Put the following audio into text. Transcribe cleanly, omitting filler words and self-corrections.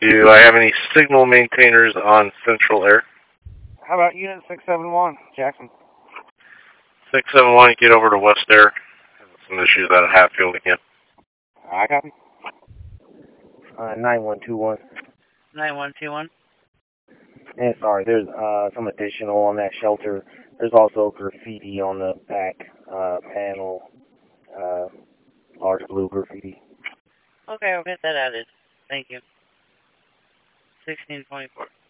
Do I have any signal maintainers on Central Air? How about Unit 671, Jackson? 671, get over to West Air. Some issues out of Hatfield again. I copy. 9121. 9121. And sorry, there's some additional on that shelter. There's also graffiti on the back panel, large blue graffiti. Okay, I'll get that added. Thank you. 1624.